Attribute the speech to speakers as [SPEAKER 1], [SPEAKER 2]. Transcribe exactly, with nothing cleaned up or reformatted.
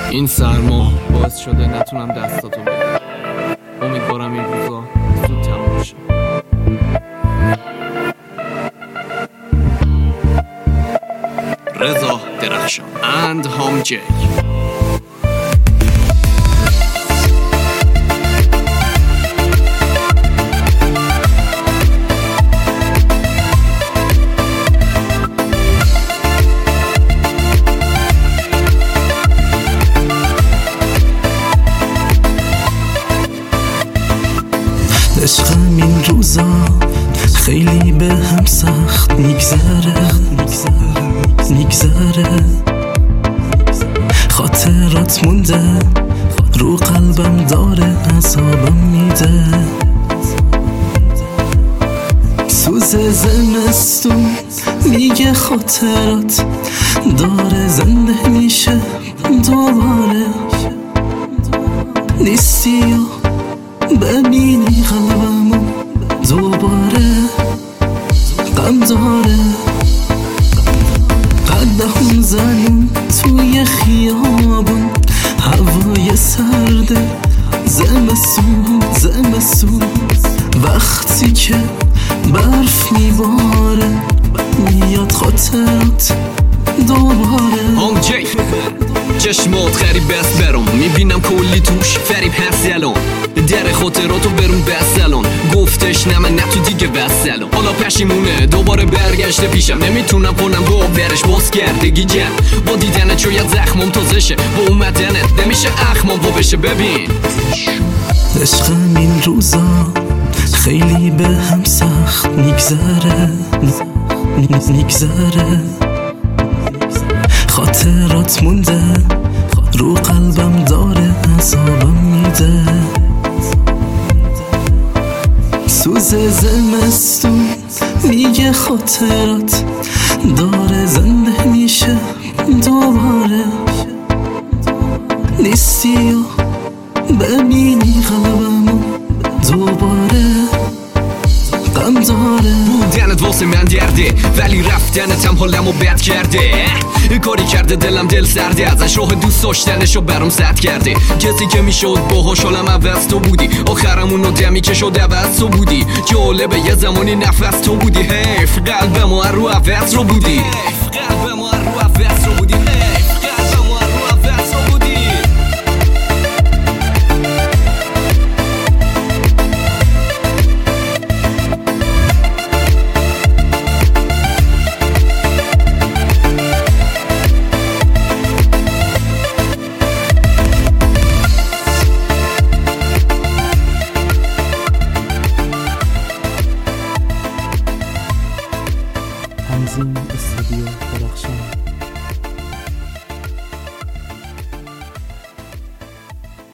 [SPEAKER 1] این سرما باعث شده نتونم دستاتو بگیرم. امیدوارم این روزا زود تموم شه. رضا درخشان and هام جی.
[SPEAKER 2] عشقم این روزا خیلی به هم سخت میگذره میگذره خاطرات مونده رو قلبم داره عذابم میده سوز زمستون میگه خاطرات داره زنده میشه دوباره نیستی یا ببینی قلبمو دوباره غم داره قدم زنون توی خیابون هوای سرده زمستون زمستون وقتی که برف میباره میاد خاطرات دوباره
[SPEAKER 1] هام جی. چشمات خریب بست برام میبینم کلی توش فریب هست الان در خاطراتو برون بست الان گفتش نه من نه تو دیگه بست الان حالا پشیمونه دوباره برگشته پیشم نمیتونم کنم با برش باز کردگی جم با دیدنت شاید زخمم تازه شه با اومدنت نمیشه اخمام با بشه ببین
[SPEAKER 2] عشقم این روزا خیلی به هم سخت میگذره میگذره خاطرات مونده رو قلبم داره عذابم میده سوز زمستون میگه خاطرات داره زنده میشه دوباره نیستی یا ببینی قلبمو دوباره غم داره
[SPEAKER 1] بودنت واسه من درده ولی رفتنت هم حالمو بد کرده کاری کرده دلم دل سرده ازش راه دوست داشتنشو برام زد کرده کسی که میشد باهاش حالم عوض تو بودی آخرمون رو دمی که شد عوض تو بودی جالبه یه زمانی نفس تو بودی حیف قلبمو رو عوض رو بودی حیف قلبمو رو عوض رو بودی حیف قلبمو رو عوض رو بودی
[SPEAKER 2] تنظیم استودیو درخشان.